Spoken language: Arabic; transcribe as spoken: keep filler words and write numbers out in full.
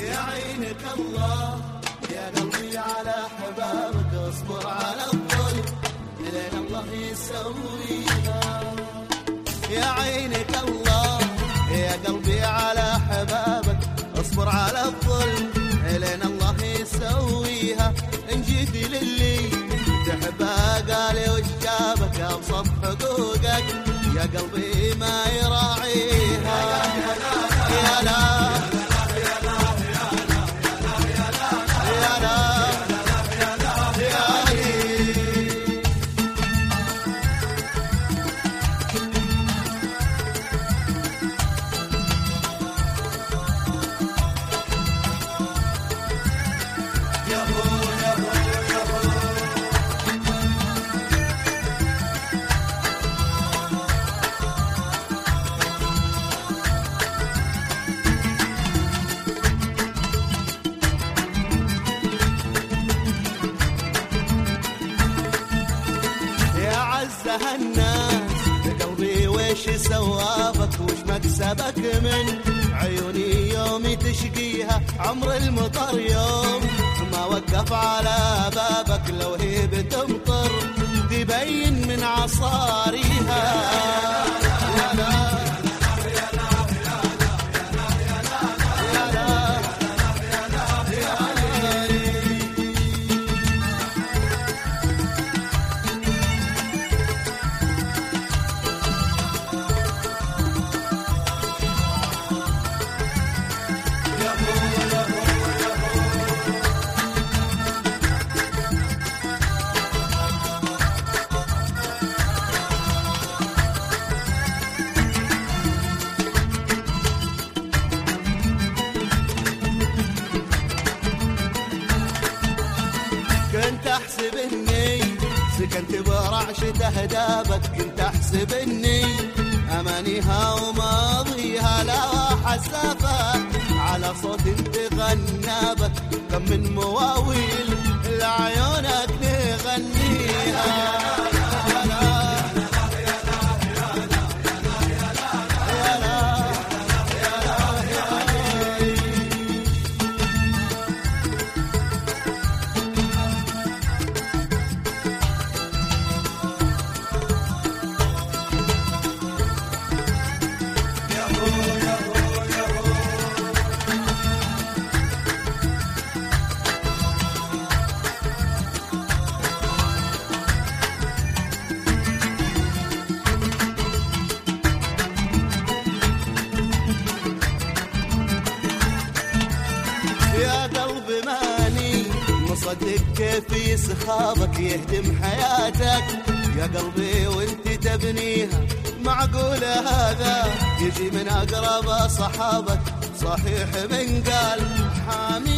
يا عينك الله يا قلبي على حبابك اصبر على الظلم لين الله يسويها. يا عينك الله يا قلبي على حبابك اصبر على الظلم لين الله يسويها. ان جيت للي تحبها قال وش جابك ابسط حقوقك يا قلبي ما يراعيها. يا لا الناس قلبي وش سوابك وش مكسبك من عيوني يومي تشقيها. عمر المطر يوم ما وقف على بابك لو هي بتمطر تبين من عصاريها. يا لا كنت احسب اني سكنت برعشة اهدابك. كنت احسب اني امانيها وماضيها لا حسافة على صوت تغنابك. كم من مواويل لعيونك نغنيها. يا قلب ماني مصدق كيف يسخابك يهدم حياتك يا قلبي وانت تبنيها. معقول هذا يجي من اقرب صحابك صحيح من قال حامي